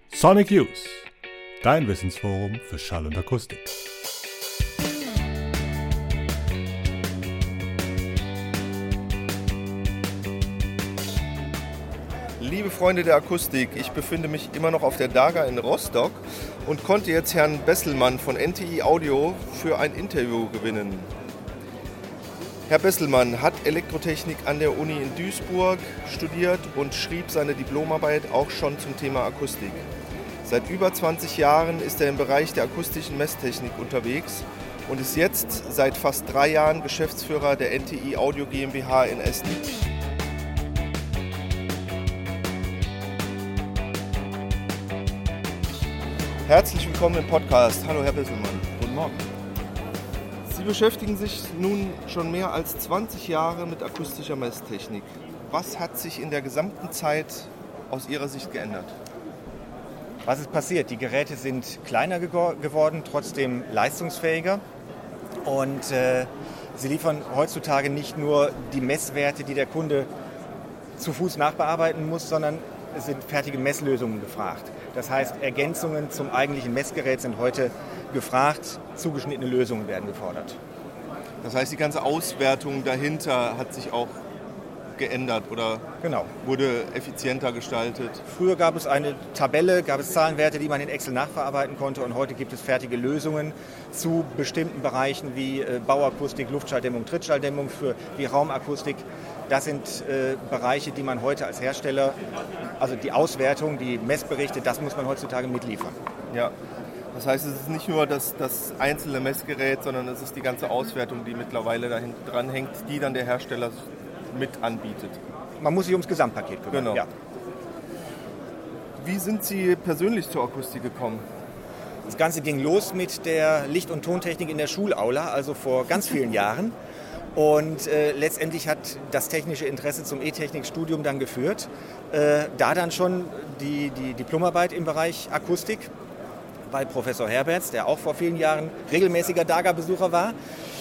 Sonic Youth, dein Wissensforum für Schall und Akustik. Liebe Freunde der Akustik, ich befinde mich immer noch auf der DAGA in Rostock und konnte jetzt Herrn Besselmann von NTI Audio für ein Interview gewinnen. Herr Besselmann hat Elektrotechnik an der Uni in Duisburg studiert und schrieb seine Diplomarbeit auch schon zum Thema Akustik. Seit über 20 Jahren ist er im Bereich der akustischen Messtechnik unterwegs und ist jetzt seit fast 3 Jahren Geschäftsführer der NTI Audio GmbH in Essen. Herzlich willkommen im Podcast. Hallo Herr Besselmann. Guten Morgen. Sie beschäftigen sich nun schon mehr als 20 Jahre mit akustischer Messtechnik. Was hat sich in der gesamten Zeit aus Ihrer Sicht geändert? Was ist passiert? Die Geräte sind kleiner geworden, trotzdem leistungsfähiger. Und sie liefern heutzutage nicht nur die Messwerte, die der Kunde zu Fuß nachbearbeiten muss, sondern es sind fertige Messlösungen gefragt. Das heißt, Ergänzungen zum eigentlichen Messgerät sind heute gefragt, zugeschnittene Lösungen werden gefordert. Das heißt, die ganze Auswertung dahinter hat sich auch geändert oder Genau. wurde effizienter gestaltet? Früher gab es eine Tabelle, gab es Zahlenwerte, die man in Excel nachverarbeiten konnte, und heute gibt es fertige Lösungen zu bestimmten Bereichen wie Bauakustik, Luftschalldämmung, Trittschalldämmung, wie Raumakustik. Das sind Bereiche, die man heute als Hersteller, also die Auswertung, die Messberichte, das muss man heutzutage mitliefern. Ja, das heißt, es ist nicht nur das einzelne Messgerät, sondern es ist die ganze Auswertung, die mittlerweile dahin dran hängt, die dann der Hersteller mit anbietet. Man muss sich ums Gesamtpaket kümmern. Genau. Ja. Wie sind Sie persönlich zur Akustik gekommen? Das Ganze ging los mit der Licht- und Tontechnik in der Schulaula, also vor ganz vielen Jahren. Und letztendlich hat das technische Interesse zum E-Technik-Studium dann geführt. Da dann schon die Diplomarbeit im Bereich Akustik bei Professor Herberts, der auch vor vielen Jahren regelmäßiger DAGA-Besucher war.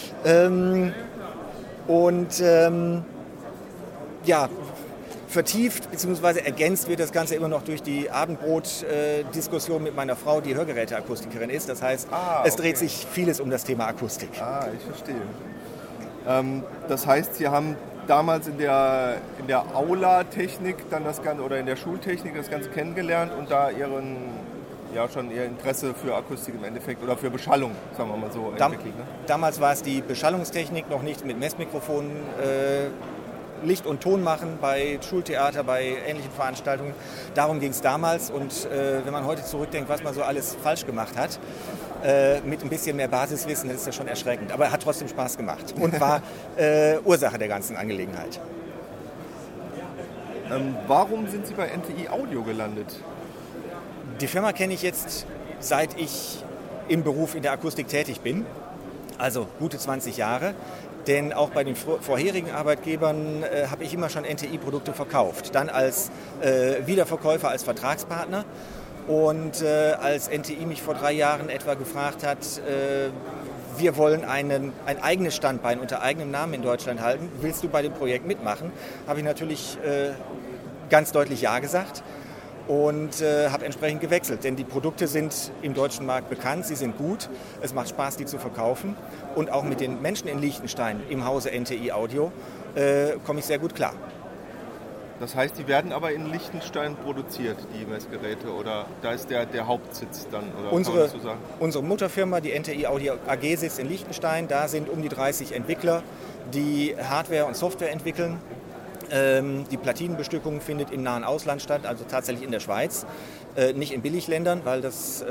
Vertieft bzw. ergänzt wird das Ganze immer noch durch die Abendbrot-Diskussion mit meiner Frau, die Hörgeräteakustikerin ist. Das heißt, es dreht sich vieles um das Thema Akustik. Ich verstehe. Das heißt, Sie haben damals in der Aula-Technik dann das Ganze, oder in der Schultechnik das Ganze kennengelernt und da Ihr Interesse für Akustik im Endeffekt oder für Beschallung, sagen wir mal so, entwickelt. Ne? Damals war es die Beschallungstechnik, noch nicht mit Messmikrofonen, Licht und Ton machen bei Schultheater, bei ähnlichen Veranstaltungen. Darum ging es damals, und wenn man heute zurückdenkt, was man so alles falsch gemacht hat, mit ein bisschen mehr Basiswissen, das ist ja schon erschreckend. Aber er hat trotzdem Spaß gemacht und war Ursache der ganzen Angelegenheit. Warum sind Sie bei NTI Audio gelandet? Die Firma kenne ich jetzt, seit ich im Beruf in der Akustik tätig bin, also gute 20 Jahre. Denn auch bei den vorherigen Arbeitgebern habe ich immer schon NTI-Produkte verkauft. Dann als Wiederverkäufer, als Vertragspartner. Und als NTI mich vor 3 Jahren etwa gefragt hat, wir wollen ein eigenes Standbein unter eigenem Namen in Deutschland halten, willst du bei dem Projekt mitmachen? Habe ich natürlich ganz deutlich Ja gesagt. Und habe entsprechend gewechselt, denn die Produkte sind im deutschen Markt bekannt, sie sind gut, es macht Spaß, die zu verkaufen, und auch mit den Menschen in Liechtenstein im Hause NTI Audio komme ich sehr gut klar. Das heißt, die werden aber in Liechtenstein produziert, die Messgeräte, oder da ist der Hauptsitz dann? Oder unsere Mutterfirma, die NTI Audio AG, sitzt in Liechtenstein, da sind um die 30 Entwickler, die Hardware und Software entwickeln. Die Platinenbestückung findet im nahen Ausland statt, also tatsächlich in der Schweiz, nicht in Billigländern, weil es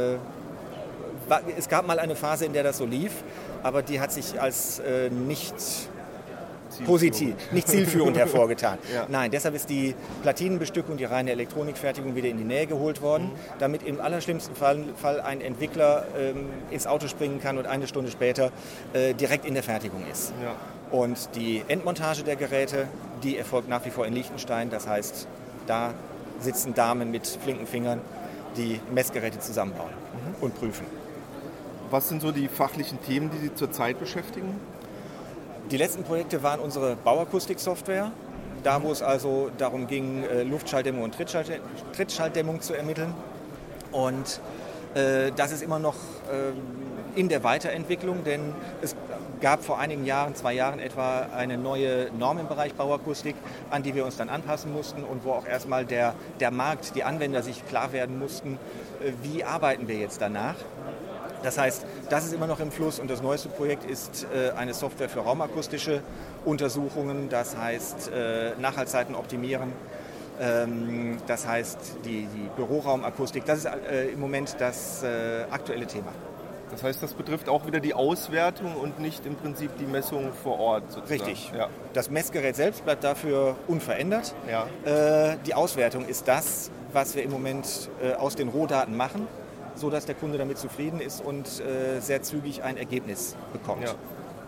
gab mal eine Phase, in der das so lief, aber die hat sich als nicht zielführend hervorgetan. Ja. Nein, deshalb ist die Platinenbestückung, die reine Elektronikfertigung wieder in die Nähe geholt worden, damit im allerschlimmsten Fall ein Entwickler ins Auto springen kann und eine Stunde später direkt in der Fertigung ist. Ja. Und die Endmontage der Geräte, die erfolgt nach wie vor in Liechtenstein. Das heißt, da sitzen Damen mit flinken Fingern, die Messgeräte zusammenbauen und prüfen. Was sind so die fachlichen Themen, die Sie zurzeit beschäftigen? Die letzten Projekte waren unsere Bauakustik-Software. Da, wo es also darum ging, Luftschalldämmung und Trittschalldämmung zu ermitteln. Und das ist immer noch in der Weiterentwicklung, denn es gab vor einigen Jahren, 2 Jahren etwa, eine neue Norm im Bereich Bauakustik, an die wir uns dann anpassen mussten und wo auch erstmal der Markt, die Anwender sich klar werden mussten, wie arbeiten wir jetzt danach. Das heißt, das ist immer noch im Fluss und das neueste Projekt ist eine Software für raumakustische Untersuchungen, das heißt Nachhaltzeiten optimieren, das heißt die Büroraumakustik, das ist im Moment das aktuelle Thema. Das heißt, das betrifft auch wieder die Auswertung und nicht im Prinzip die Messung vor Ort sozusagen. Richtig. Ja. Das Messgerät selbst bleibt dafür unverändert. Ja. Die Auswertung ist das, was wir im Moment aus den Rohdaten machen, sodass der Kunde damit zufrieden ist und sehr zügig ein Ergebnis bekommt. Ja.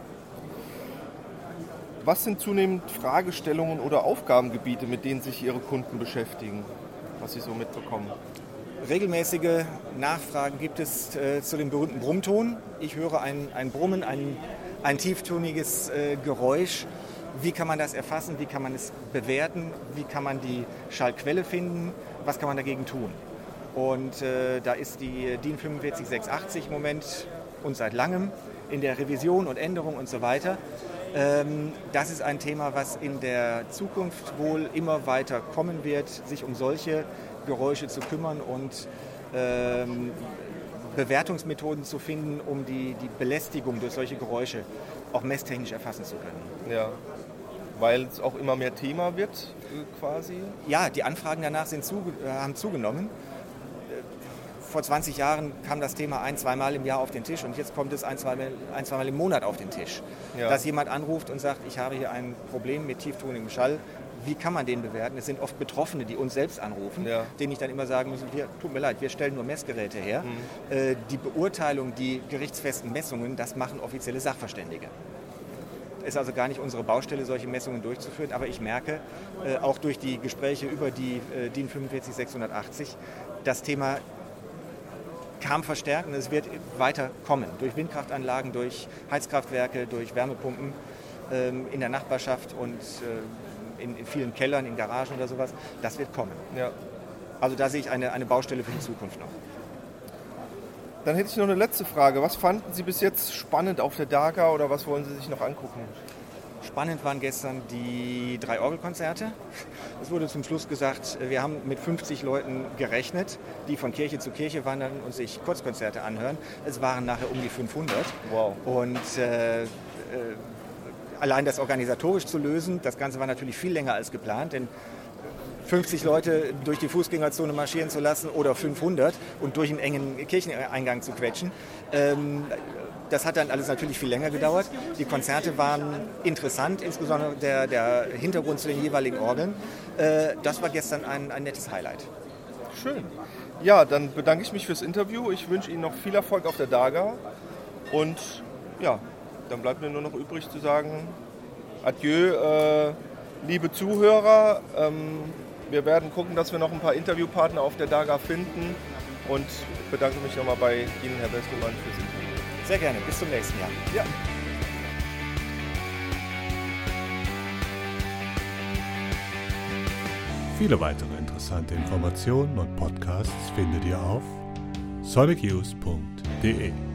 Was sind zunehmend Fragestellungen oder Aufgabengebiete, mit denen sich Ihre Kunden beschäftigen, was Sie so mitbekommen? Regelmäßige Nachfragen gibt es zu dem berühmten Brummton. Ich höre ein Brummen, ein tieftoniges Geräusch. Wie kann man das erfassen? Wie kann man es bewerten? Wie kann man die Schallquelle finden? Was kann man dagegen tun? Und da ist die DIN 45680 im Moment und seit langem in der Revision und Änderung und so weiter. Das ist ein Thema, was in der Zukunft wohl immer weiter kommen wird, sich um solche Geräusche zu kümmern und Bewertungsmethoden zu finden, um die Belästigung durch solche Geräusche auch messtechnisch erfassen zu können. Ja, weil es auch immer mehr Thema wird quasi? Ja, die Anfragen danach haben zugenommen. Vor 20 Jahren kam das Thema 1-2 Mal im Jahr auf den Tisch und jetzt kommt es 1-2 Mal im Monat auf den Tisch. Ja. Dass jemand anruft und sagt, ich habe hier ein Problem mit tieftonigem Schall, wie kann man den bewerten? Es sind oft Betroffene, die uns selbst anrufen, denen ich dann immer sagen muss, tut mir leid, wir stellen nur Messgeräte her. Die Beurteilung, die gerichtsfesten Messungen, das machen offizielle Sachverständige. Es ist also gar nicht unsere Baustelle, solche Messungen durchzuführen, aber ich merke, auch durch die Gespräche über die DIN 45680, das Thema kam verstärkt und es wird weiter kommen. Durch Windkraftanlagen, durch Heizkraftwerke, durch Wärmepumpen in der Nachbarschaft und in vielen Kellern, in Garagen oder sowas. Das wird kommen. Ja. Also da sehe ich eine Baustelle für die Zukunft noch. Dann hätte ich noch eine letzte Frage. Was fanden Sie bis jetzt spannend auf der DAGA oder was wollen Sie sich noch angucken? Spannend waren gestern die 3 Orgelkonzerte. Es wurde zum Schluss gesagt, wir haben mit 50 Leuten gerechnet, die von Kirche zu Kirche wandern und sich Kurzkonzerte anhören. Es waren nachher um die 500. Wow. Und allein das organisatorisch zu lösen, das Ganze war natürlich viel länger als geplant, denn 50 Leute durch die Fußgängerzone marschieren zu lassen oder 500 und durch einen engen Kircheneingang zu quetschen, das hat dann alles natürlich viel länger gedauert. Die Konzerte waren interessant, insbesondere der Hintergrund zu den jeweiligen Orgeln. Das war gestern ein nettes Highlight. Schön. Ja, dann bedanke ich mich fürs Interview. Ich wünsche Ihnen noch viel Erfolg auf der DAGA. Und ja, dann bleibt mir nur noch übrig zu sagen, adieu, liebe Zuhörer. Wir werden gucken, dass wir noch ein paar Interviewpartner auf der DAGA finden. Und bedanke mich nochmal bei Ihnen, Herr Bestelmann, fürs Interview. Sehr gerne. Bis zum nächsten Jahr. Ja. Viele weitere interessante Informationen und Podcasts findet ihr auf sonicuse.de.